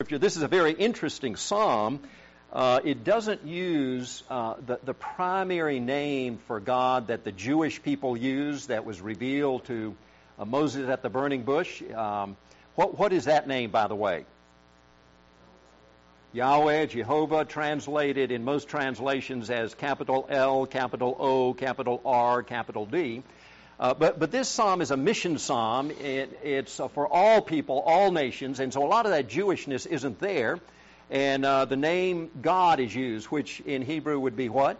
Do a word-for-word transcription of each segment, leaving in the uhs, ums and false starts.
This is a very interesting psalm. Uh, it doesn't use uh, the, the primary name for God that the Jewish people used that was revealed to uh, Moses at the burning bush. Um, what, what is that name, by the way? Yahweh, Jehovah, translated in most translations as capital L, capital O, capital R, capital D. Uh, but, but this psalm is a mission psalm. It, it's uh, for all people, all nations, and so a lot of that Jewishness isn't there. And uh, the name God is used, which in Hebrew would be what?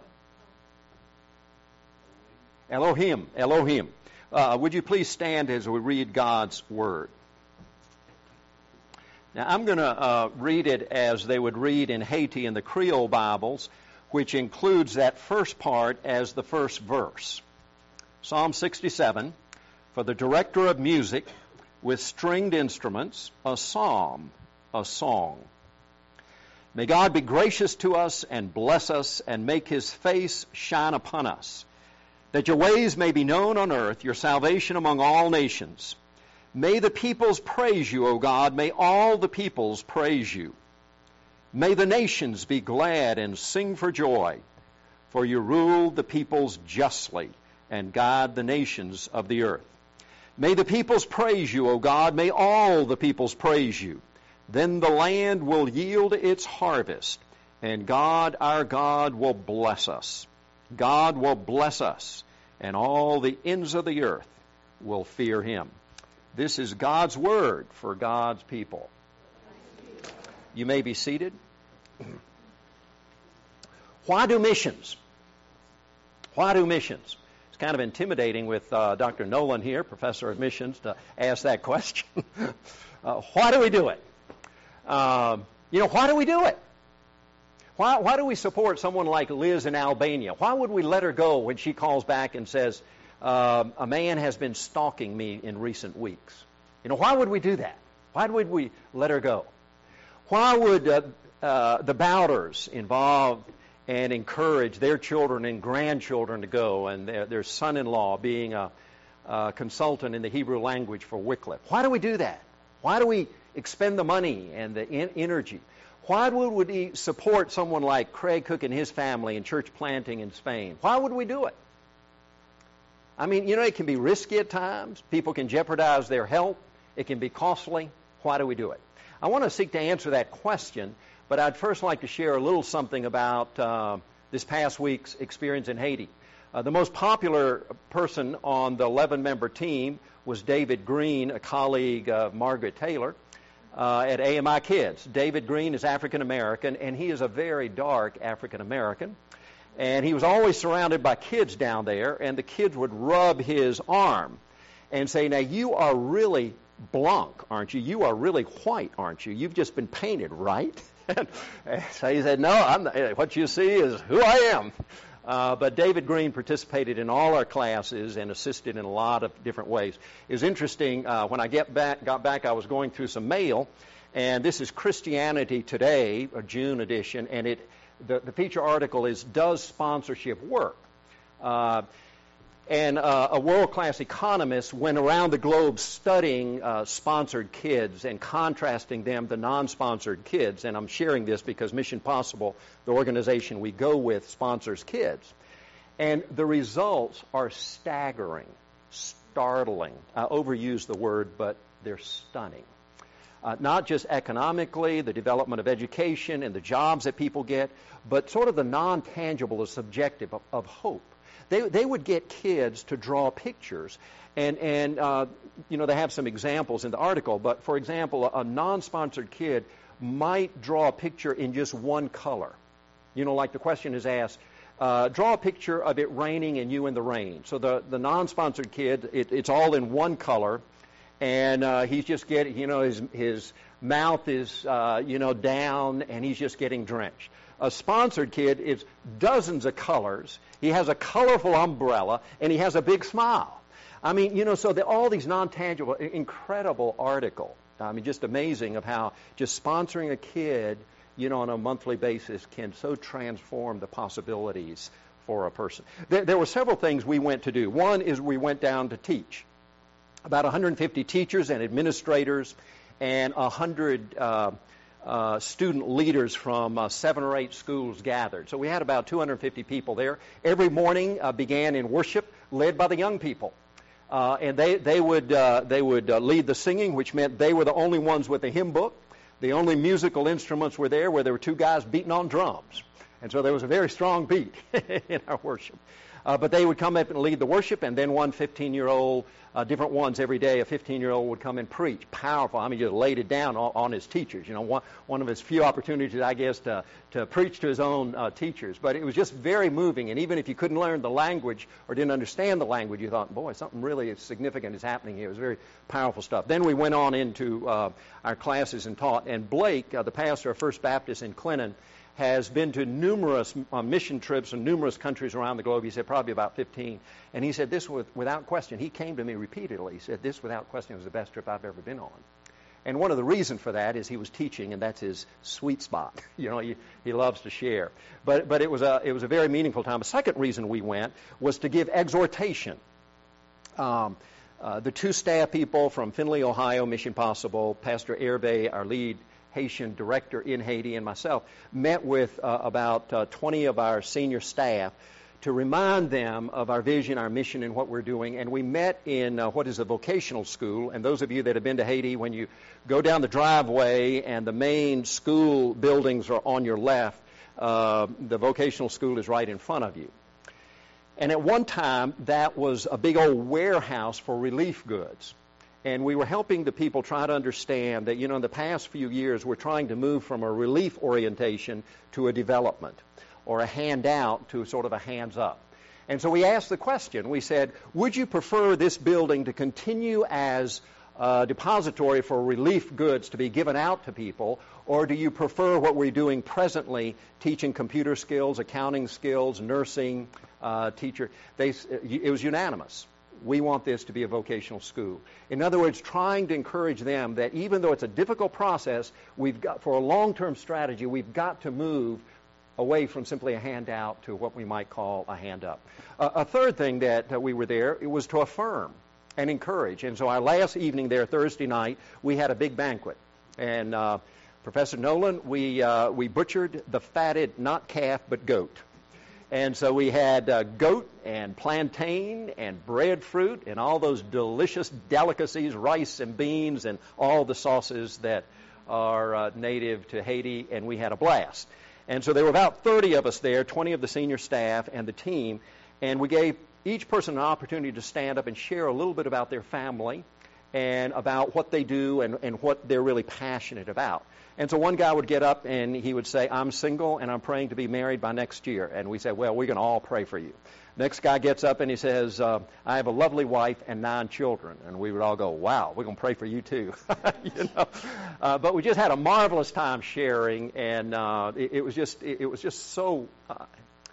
Elohim. Elohim. Uh, would you please stand as we read God's Word? Now, I'm going to uh, read it as they would read in Haiti in the Creole Bibles, which includes that first part as the first verse. Psalm sixty-seven, for the director of music with stringed instruments, a psalm, a song. May God be gracious to us and bless us and make His face shine upon us, that your ways may be known on earth, your salvation among all nations. May the peoples praise you, O God. May all the peoples praise you. May the nations be glad and sing for joy, for you rule the peoples justly and guide the nations of the earth. May the peoples praise you, O God. May all the peoples praise you. Then the land will yield its harvest, and God, our God, will bless us. God will bless us, and all the ends of the earth will fear Him. This is God's Word for God's people. You may be seated. Why do missions? Why do missions? It's kind of intimidating with uh, Doctor Nolan here, professor of missions, to ask that question. uh, why do we do it? Um, you know, why do we do it? Why, why do we support someone like Liz in Albania? Why would we let her go when she calls back and says, uh, a man has been stalking me in recent weeks? You know, why would we do that? Why would we let her go? Why would uh, uh, the Bowders involve and encourage their children and grandchildren to go, and their, their son-in-law being a, a consultant in the Hebrew language for Wycliffe? Why do we do that? Why do we expend the money and the in- energy? Why would we support someone like Craig Cook and his family in church planting in Spain? Why would we do it? I mean, you know, it can be risky at times. People can jeopardize their health. It can be costly. Why do we do it? I want to seek to answer that question, but I'd first like to share a little something about uh, this past week's experience in Haiti. Uh, the most popular person on the eleven-member team was David Green, a colleague of Margaret Taylor uh, at A M I Kids. David Green is African-American, and he is a very dark African-American. And he was always surrounded by kids down there, and the kids would rub his arm and say, now, you are really blanc, aren't you? You are really white, aren't you? You've just been painted, right? And so he said, no, I'm not, what you see is who I am. Uh, but David Green participated in all our classes and assisted in a lot of different ways. It was interesting, uh, when I get back, got back, I was going through some mail, and this is Christianity Today, a June edition, and it the, the feature article is, Does Sponsorship Work? Uh, And uh, a world-class economist went around the globe studying uh, sponsored kids and contrasting them to non-sponsored kids. And I'm sharing this because Mission Possible, the organization we go with, sponsors kids. And the results are staggering, startling. I overuse the word, but they're stunning. Uh, not just economically, the development of education and the jobs that people get, but sort of the non-tangible, the subjective of, of hope. They they would get kids to draw pictures, and and uh, you know, they have some examples in the article. But for example, a, a non-sponsored kid might draw a picture in just one color. You know, like the question is asked, uh, draw a picture of it raining and you in the rain. So the the non-sponsored kid, it, it's all in one color, and uh, he's just getting, you know, his his mouth is uh, you know down, and he's just getting drenched. A sponsored kid is dozens of colors. He has a colorful umbrella, and he has a big smile. I mean, you know, so the, all these non-tangible, incredible article. I mean, just amazing of how just sponsoring a kid, you know, on a monthly basis can so transform the possibilities for a person. There, there were several things we went to do. One is we went down to teach. About one hundred fifty teachers and administrators and one hundred uh, uh, student leaders from uh, seven or eight schools gathered. So we had about two hundred fifty people there. Every morning uh, began in worship led by the young people. Uh, and they, they would, uh, they would uh, lead the singing, which meant they were the only ones with a hymn book. The only musical instruments were there where there were two guys beating on drums. And so there was a very strong beat in our worship. Uh, but they would come up and lead the worship, and then one fifteen-year-old, uh, different ones every day, a fifteen-year-old would come and preach. Powerful. I mean, just laid it down on, on his teachers. You know, one, one of his few opportunities, I guess, to, to preach to his own uh, teachers. But it was just very moving, and even if you couldn't learn the language or didn't understand the language, you thought, boy, something really significant is happening here. It was very powerful stuff. Then we went on into uh, our classes and taught, and Blake, uh, the pastor of First Baptist in Clinton, has been to numerous uh, mission trips in numerous countries around the globe. He said probably about fifteen. And he said this with, without question. He came to me repeatedly. He said this without question was the best trip I've ever been on. And one of the reasons for that is he was teaching, and that's his sweet spot. You know, he, he loves to share. But but it was a it was a very meaningful time. A second reason we went was to give exhortation. Um, uh, the two staff people from Findlay, Ohio, Mission Possible, Pastor Hervé, our lead Haitian director in Haiti, and myself met with uh, about uh, twenty of our senior staff to remind them of our vision, our mission, and what we're doing. And we met in uh, what is a vocational school. And those of you that have been to Haiti, when you go down the driveway and the main school buildings are on your left, uh, the vocational school is right in front of you. And at one time, that was a big old warehouse for relief goods. And we were helping the people try to understand that, you know, in the past few years, we're trying to move from a relief orientation to a development, or a handout to sort of a hands up. And so we asked the question, we said, would you prefer this building to continue as a depository for relief goods to be given out to people, or do you prefer what we're doing presently, teaching computer skills, accounting skills, nursing, uh, teacher? They, it was unanimous. We want this to be a vocational school. In other words, trying to encourage them that even though it's a difficult process, we've got, for a long-term strategy, we've got to move away from simply a handout to what we might call a hand up. Uh, a third thing that uh, we were there, it was to affirm and encourage. And so our last evening there, Thursday night, we had a big banquet. And uh, Professor Nolan, we, uh, we butchered the fatted, not calf, but goat. And so we had uh, goat and plantain and breadfruit and all those delicious delicacies, rice and beans and all the sauces that are uh, native to Haiti, and we had a blast. And so there were about thirty of us there, twenty of the senior staff and the team, and we gave each person an opportunity to stand up and share a little bit about their family and about what they do and, and what they're really passionate about. And so one guy would get up and he would say, I'm single and I'm praying to be married by next year. And we said, well, we're going to all pray for you. Next guy gets up and he says, uh, I have a lovely wife and nine children. And we would all go, wow, we're going to pray for you too. you know? uh, but we just had a marvelous time sharing, and uh, it, it was just it, it was just so uh,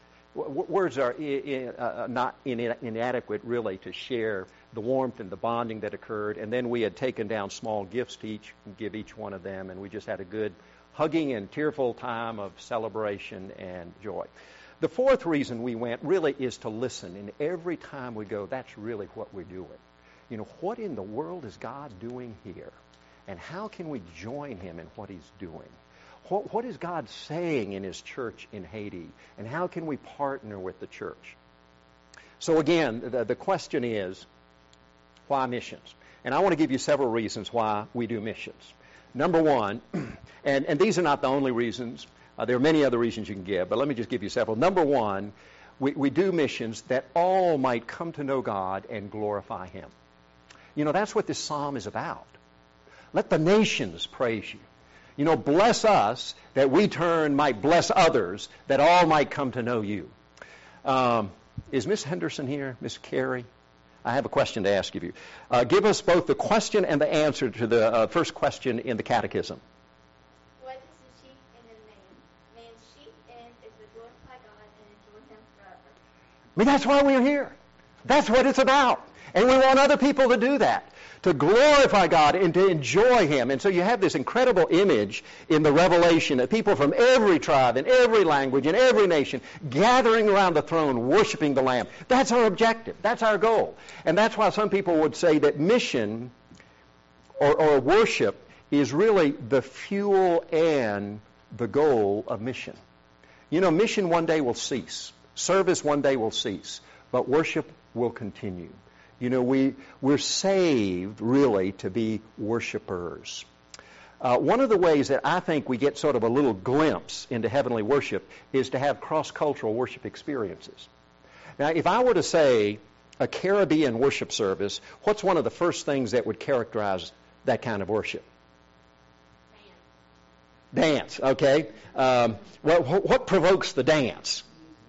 w- words are I- I, uh, not in, inadequate really to share the warmth and the bonding that occurred. And then we had taken down small gifts to each and give each one of them, and we just had a good hugging and tearful time of celebration and joy. The fourth reason we went really is to listen. And every time we go, that's really what we're doing. You know, what in the world is God doing here? And how can we join him in what he's doing? What, what is God saying in his church in Haiti? And how can we partner with the church? So again, the, the question is, why missions? And I want to give you several reasons why we do missions. Number one, and, and these are not the only reasons. Uh, there are many other reasons you can give, but let me just give you several. Number one, we, we do missions that all might come to know God and glorify him. You know, that's what this psalm is about. Let the nations praise you. You know, bless us that we turn might bless others, that all might come to know you. Um, is Miss Henderson here, Miss Carey? I have a question to ask of you. Uh, give us both the question and the answer to the uh, first question in the catechism. What is the chief end of man? Man's chief end is to glorify God and enjoy him forever. I mean, that's why we're here. That's what it's about. And we want other people to do that, to glorify God and to enjoy him. And so you have this incredible image in the Revelation that people from every tribe and every language and every nation gathering around the throne, worshiping the Lamb. That's our objective. That's our goal. And that's why some people would say that mission or, or worship is really the fuel and the goal of mission. You know, mission one day will cease. Service one day will cease. But worship will continue. You know, we, we're saved, really, to be worshipers. Uh, one of the ways that I think we get sort of a little glimpse into heavenly worship is to have cross-cultural worship experiences. Now, if I were to say a Caribbean worship service, what's one of the first things that would characterize that kind of worship? Dance. Dance, okay. Um, what, what provokes the dance?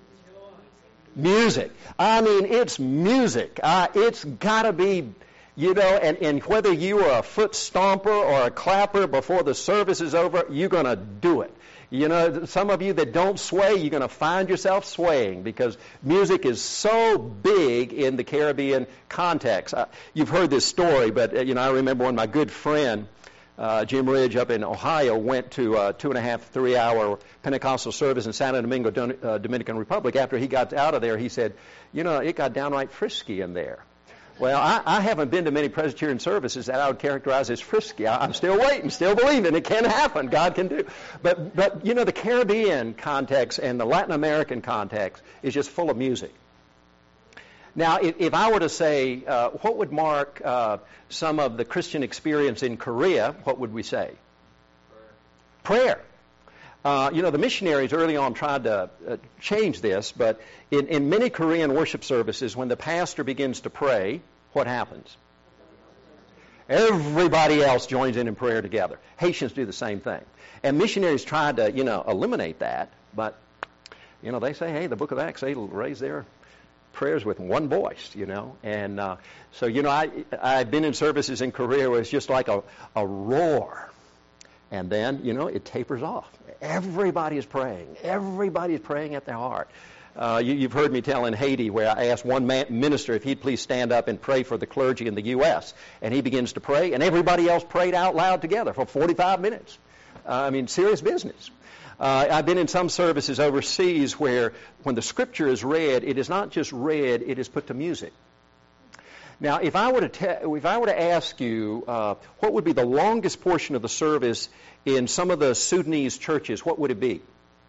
Music. I mean, it's music. Uh, it's got to be, you know, and, and whether you are a foot stomper or a clapper before the service is over, you're going to do it. You know, some of you that don't sway, you're going to find yourself swaying because music is so big in the Caribbean context. Uh, you've heard this story, but, uh, you know, I remember when my good friend, uh, Jim Ridge up in Ohio, went to a two and a half, three hour Pentecostal service in Santo Domingo, Don- uh, Dominican Republic. After he got out of there, he said, you know, it got downright frisky in there. Well, I, I haven't been to many Presbyterian services that I would characterize as frisky. I, I'm still waiting, still believing it can happen. God can do. But, but, you know, the Caribbean context and the Latin American context is just full of music. Now, if, if I were to say, uh, what would mark uh, some of the Christian experience in Korea, what would we say? Prayer. Prayer. Uh, you know, the missionaries early on tried to uh, change this, but in, in many Korean worship services, when the pastor begins to pray, what happens? Everybody else joins in in prayer together. Haitians do the same thing. And missionaries tried to, you know, eliminate that, but, you know, they say, hey, the book of Acts, they raise their prayers with one voice, you know. And uh, so, you know, I, I've been in services in Korea where it's just like a, a roar. And then, you know, it tapers off. Everybody is praying. Everybody is praying at their heart. Uh, you, you've heard me tell in Haiti where I asked one man, minister if he'd please stand up and pray for the clergy in the U S And he begins to pray, and everybody else prayed out loud together for forty-five minutes. Uh, I mean, serious business. Uh, I've been in some services overseas where when the scripture is read, it is not just read, it is put to music. Now, if I were to te- if I were to ask you uh, what would be the longest portion of the service in some of the Sudanese churches, what would it be?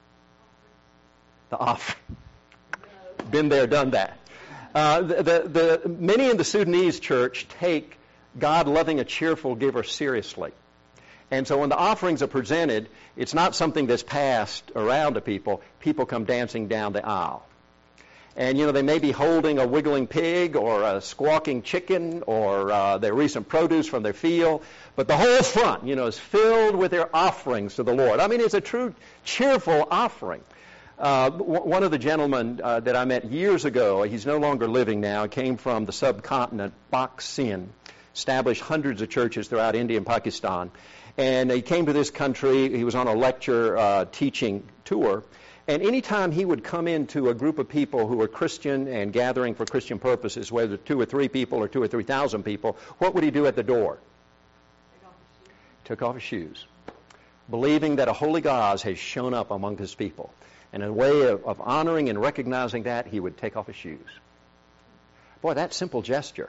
The offering. Been there, done that. Uh, the, the, the many in the Sudanese church take God loving a cheerful giver seriously. And so when the offerings are presented, it's not something that's passed around to people. People come dancing down the aisle. And, you know, they may be holding a wiggling pig or a squawking chicken or uh, their recent produce from their field. But the whole front, you know, is filled with their offerings to the Lord. I mean, it's a true cheerful offering. Uh, w- one of the gentlemen uh, that I met years ago, he's no longer living now, came from the subcontinent, Pak Sin, established hundreds of churches throughout India and Pakistan. And he came to this country. He was on a lecture uh, teaching tour. And anytime he would come into a group of people who were Christian and gathering for Christian purposes, whether two or three people or two or three thousand people, what would he do at the door? Take off his shoes. Took off his shoes, believing that a holy God has shown up among his people. And in a way of, of honoring and recognizing that, he would take off his shoes. Boy, that simple gesture.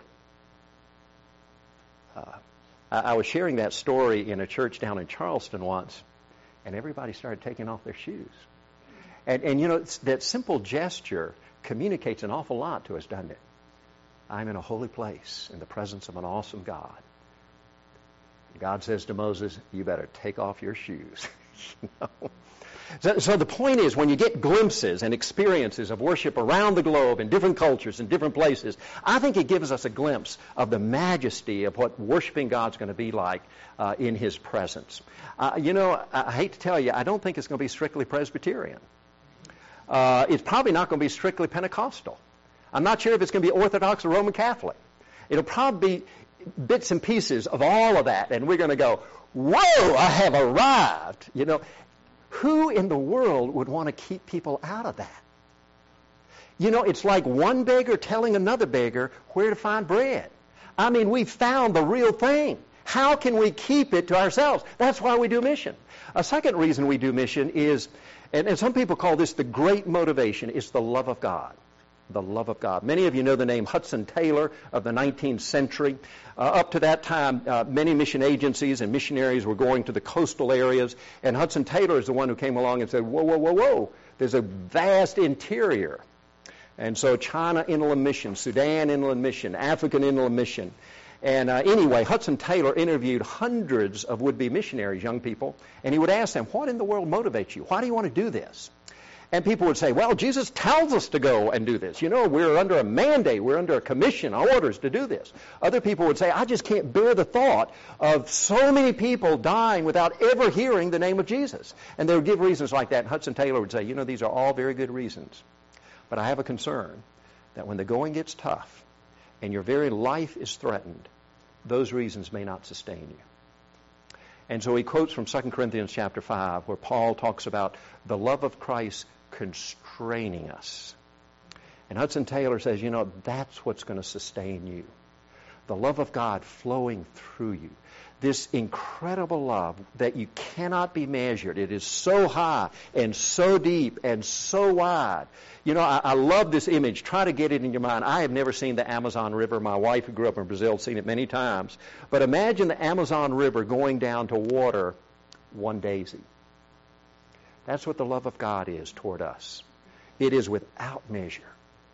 Uh, I, I was sharing that story in a church down in Charleston once, and everybody started taking off their shoes. And, and you know, that simple gesture communicates an awful lot to us, doesn't it? I'm in a holy place in the presence of an awesome God. God says to Moses, you better take off your shoes. you know? so, so the point is, when you get glimpses and experiences of worship around the globe in different cultures and different places, I think it gives us a glimpse of the majesty of what worshiping God's going to be like uh, in His presence. Uh, you know, I, I hate to tell you, I don't think it's going to be strictly Presbyterian. Uh, it's probably not going to be strictly Pentecostal. I'm not sure if it's going to be Orthodox or Roman Catholic. It'll probably be bits and pieces of all of that, and we're going to go, whoa, I have arrived. You know, who in the world would want to keep people out of that? You know, it's like one beggar telling another beggar where to find bread. I mean, we've found the real thing. How can we keep it to ourselves? That's why we do mission. A second reason we do mission is, and, and some people call this the great motivation, is the love of God. The love of God. Many of you know the name Hudson Taylor of the nineteenth century. Uh, up to that time, uh, many mission agencies and missionaries were going to the coastal areas, and Hudson Taylor is the one who came along and said, whoa, whoa, whoa, whoa, there's a vast interior. And so China Inland Mission, Sudan Inland Mission, African Inland Mission. And uh, anyway, Hudson Taylor interviewed hundreds of would-be missionaries, young people, and he would ask them, what in the world motivates you? Why do you want to do this? And people would say, well, Jesus tells us to go and do this. You know, we're under a mandate. We're under a commission, orders to do this. Other people would say, I just can't bear the thought of so many people dying without ever hearing the name of Jesus. And they would give reasons like that. And Hudson Taylor would say, you know, these are all very good reasons. But I have a concern that when the going gets tough and your very life is threatened, those reasons may not sustain you. And so he quotes from Second Corinthians chapter five, where Paul talks about the love of Christ constraining us. And Hudson Taylor says, you know, that's what's going to sustain you. The love of God flowing through you. This incredible love that you cannot be measured. It is so high and so deep and so wide. You know, I, I love this image. Try to get it in your mind. I have never seen the Amazon River. My wife, who grew up in Brazil, has seen it many times. But imagine the Amazon River going down to water one daisy. That's what the love of God is toward us. It is without measure.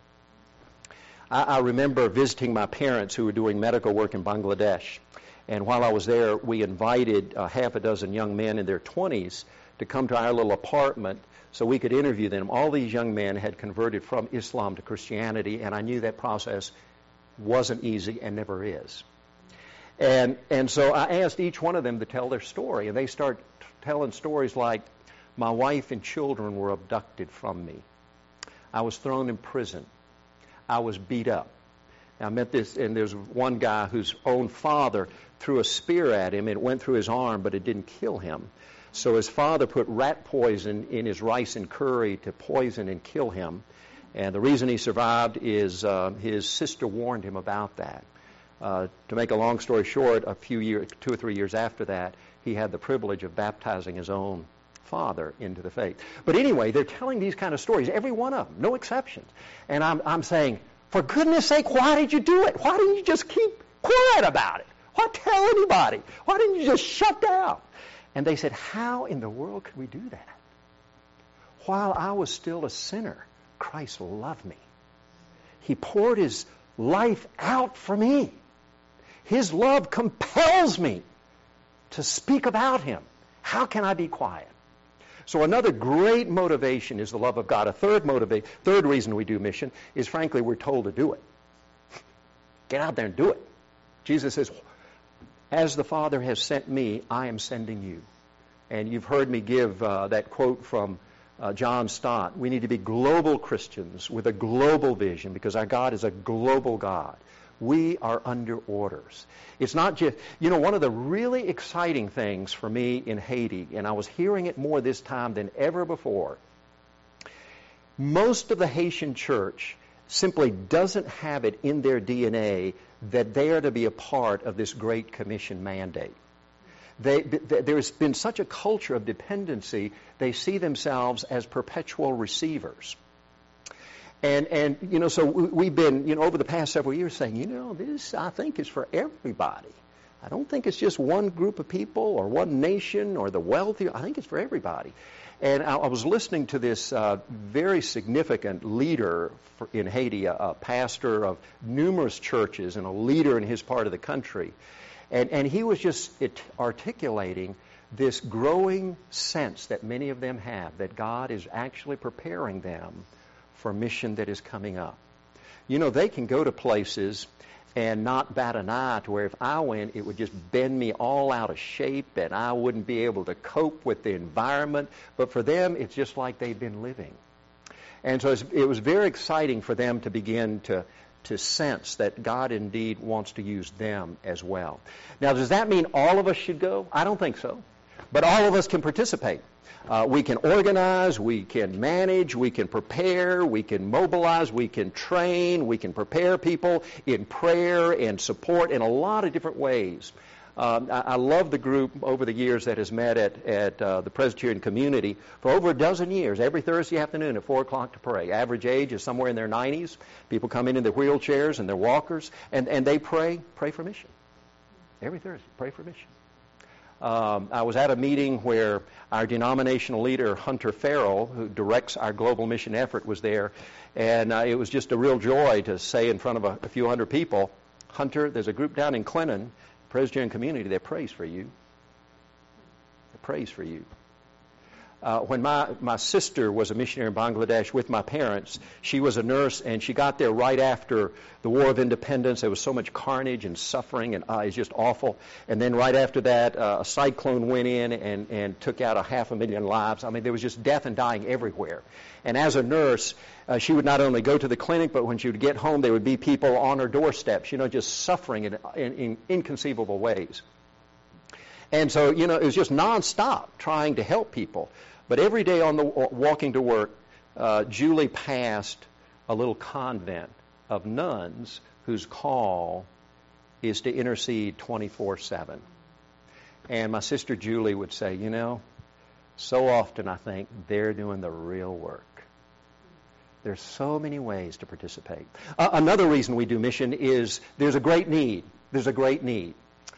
I, I remember visiting my parents who were doing medical work in Bangladesh. And while I was there, we invited uh, half a dozen young men in their twenties to come to our little apartment so we could interview them. All these young men had converted from Islam to Christianity, and I knew that process wasn't easy and never is. And, and so I asked each one of them to tell their story, and they start t- telling stories like, my wife and children were abducted from me. I was thrown in prison. I was beat up. I met this, and there's one guy whose own father threw a spear at him, and it went through his arm, but it didn't kill him. So his father put rat poison in his rice and curry to poison and kill him. And the reason he survived is uh, his sister warned him about that. Uh, to make a long story short, a few years, two or three years after that, he had the privilege of baptizing his own father into the faith. But anyway, they're telling these kind of stories, every one of them, no exceptions. And I'm, I'm saying, for goodness sake, why did you do it? Why didn't you just keep quiet about it? Why tell anybody? Why didn't you just shut down? And they said, how in the world could we do that? While I was still a sinner, Christ loved me. He poured his life out for me. His love compels me to speak about him. How can I be quiet? So another great motivation is the love of God. A third motivate, third reason we do mission is, frankly, we're told to do it. Get out there and do it. Jesus says, as the Father has sent me, I am sending you. And you've heard me give uh, that quote from uh, John Stott. We need to be global Christians with a global vision because our God is a global God. We are under orders. It's not just, you know, one of the really exciting things for me in Haiti, and I was hearing it more this time than ever before, most of the Haitian church simply doesn't have it in their D N A that they are to be a part of this Great Commission mandate. They, th- there's been such a culture of dependency, they see themselves as perpetual receivers. And, and you know, so we've been, you know, over the past several years saying, you know, this, I think, is for everybody. I don't think it's just one group of people or one nation or the wealthy. I think it's for everybody. And I, I was listening to this uh, very significant leader for, in Haiti, a, a pastor of numerous churches and a leader in his part of the country. And, and he was just it, articulating this growing sense that many of them have, that God is actually preparing them for a mission that is coming up. You know, they can go to places and not bat an eye to where if I went, it would just bend me all out of shape and I wouldn't be able to cope with the environment. But for them, it's just like they've been living. And so it was very exciting for them to begin to, to sense that God indeed wants to use them as well. Now, does that mean all of us should go? I don't think so. But all of us can participate. Uh, we can organize, we can manage, we can prepare, we can mobilize, we can train, we can prepare people in prayer and support in a lot of different ways. Um, I, I love the group over the years that has met at, at uh, the Presbyterian community for over a dozen years, every Thursday afternoon at four o'clock to pray. Average age is somewhere in their nineties. People come in in their wheelchairs and their walkers, and, and they pray, pray for mission. Every Thursday, pray for mission. Um, I was at a meeting where our denominational leader, Hunter Farrell, who directs our global mission effort, was there, and uh, it was just a real joy to say in front of a, a few hundred people, Hunter, there's a group down in Clinton, Presbyterian community, that prays for you. That prays for you. Uh, when my, my sister was a missionary in Bangladesh with my parents, she was a nurse, and she got there right after the War of Independence. There was so much carnage and suffering, and uh, it's just awful. And then right after that, uh, a cyclone went in and, and took out a half a million lives. I mean, there was just death and dying everywhere. And as a nurse, uh, she would not only go to the clinic, but when she would get home, there would be people on her doorsteps, you know, just suffering in, in, in inconceivable ways. And so, you know, it was just nonstop trying to help people. But every day on the walking to work, uh, Julie passed a little convent of nuns whose call is to intercede twenty-four seven. And my sister Julie would say, you know, so often I think they're doing the real work. There's so many ways to participate. Uh, another reason we do mission is there's a great need. There's a great need.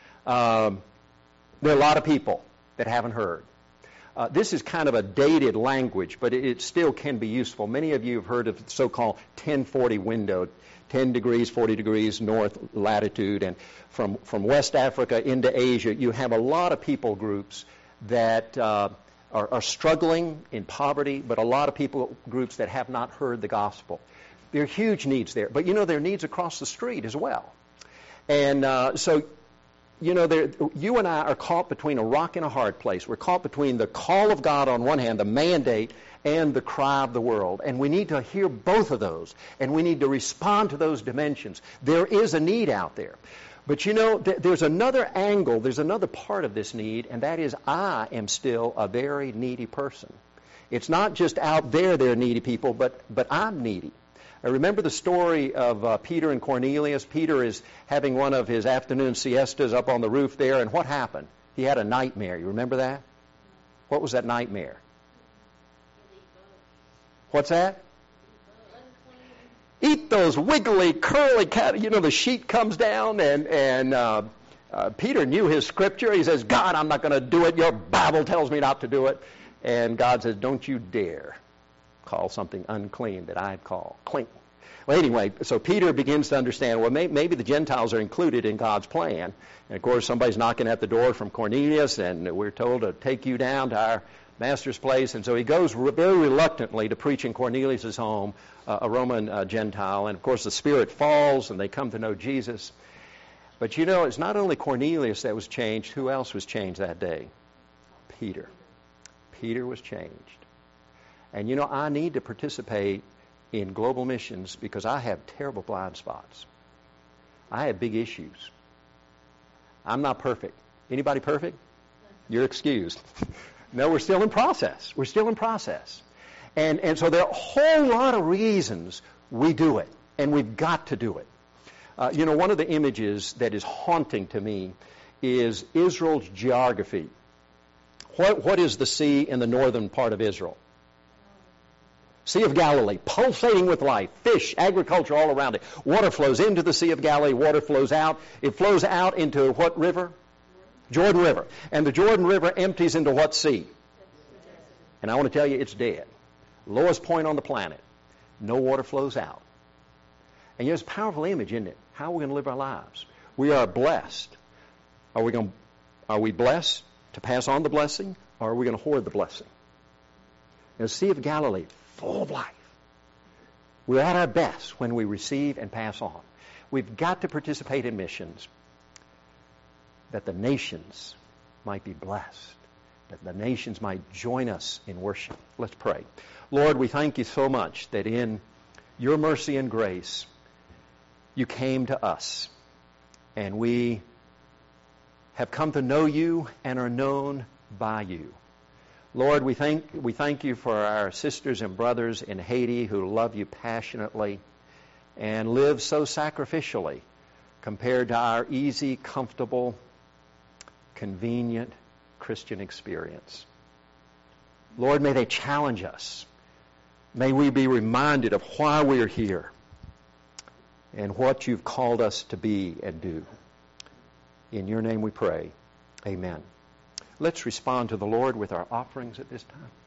Um, there are a lot of people that haven't heard. Uh, this is kind of a dated language, but it, it still can be useful. Many of you have heard of the so-called ten forty window, ten degrees, forty degrees north latitude, and from, from West Africa into Asia, you have a lot of people groups that uh, are, are struggling in poverty, but a lot of people groups that have not heard the gospel. There are huge needs there, but you know there are needs across the street as well. And uh, so You know, there, you and I are caught between a rock and a hard place. We're caught between the call of God on one hand, the mandate, and the cry of the world. And we need to hear both of those, and we need to respond to those dimensions. There is a need out there. But, you know, th- there's another angle, there's another part of this need, and that is I am still a very needy person. It's not just out there there are needy people, but, but I'm needy. I remember the story of uh, Peter and Cornelius. Peter is having one of his afternoon siestas up on the roof there, and what happened? He had a nightmare. You remember that? What was that nightmare? What's that? Eat those wiggly, curly cat. You know, the sheet comes down, and, and uh, uh, Peter knew his scripture. He says, God, I'm not going to do it. Your Bible tells me not to do it. And God says, don't you dare call something unclean that I call clean. Well, anyway, so Peter begins to understand, well, may, maybe the Gentiles are included in God's plan. And, of course, somebody's knocking at the door from Cornelius, and we're told to take you down to our master's place. And so he goes re- very reluctantly to preach in Cornelius' home, uh, a Roman uh, Gentile. And, of course, the Spirit falls, and they come to know Jesus. But, you know, it's not only Cornelius that was changed. Who else was changed that day? Peter. Peter was changed. And, you know, I need to participate in global missions because I have terrible blind spots. I have big issues. I'm not perfect. Anybody perfect? You're excused. No, we're still in process. We're still in process. And, and so there are a whole lot of reasons we do it, and we've got to do it. Uh, you know, one of the images that is haunting to me is Israel's geography. What, what is the sea in the northern part of Israel? Sea of Galilee, pulsating with life, fish, agriculture all around it. Water flows into the Sea of Galilee, water flows out. It flows out into what river? Jordan River. And the Jordan River empties into what sea? And I want to tell you, it's dead. Lowest point on the planet. No water flows out. And you know, it's a powerful image, isn't it? How are we going to live our lives? We are blessed. Are we going to, are we blessed to pass on the blessing, or are we going to hoard the blessing? The Sea of Galilee, full of life. We're at our best when we receive and pass on. We've got to participate in missions that the nations might be blessed, that the nations might join us in worship. Let's pray. Lord, we thank you so much that in your mercy and grace, you came to us, and we have come to know you and are known by you. Lord, we thank, we thank you for our sisters and brothers in Haiti who love you passionately and live so sacrificially compared to our easy, comfortable, convenient Christian experience. Lord, may they challenge us. May we be reminded of why we are here and what you've called us to be and do. In your name we pray. Amen. Let's respond to the Lord with our offerings at this time.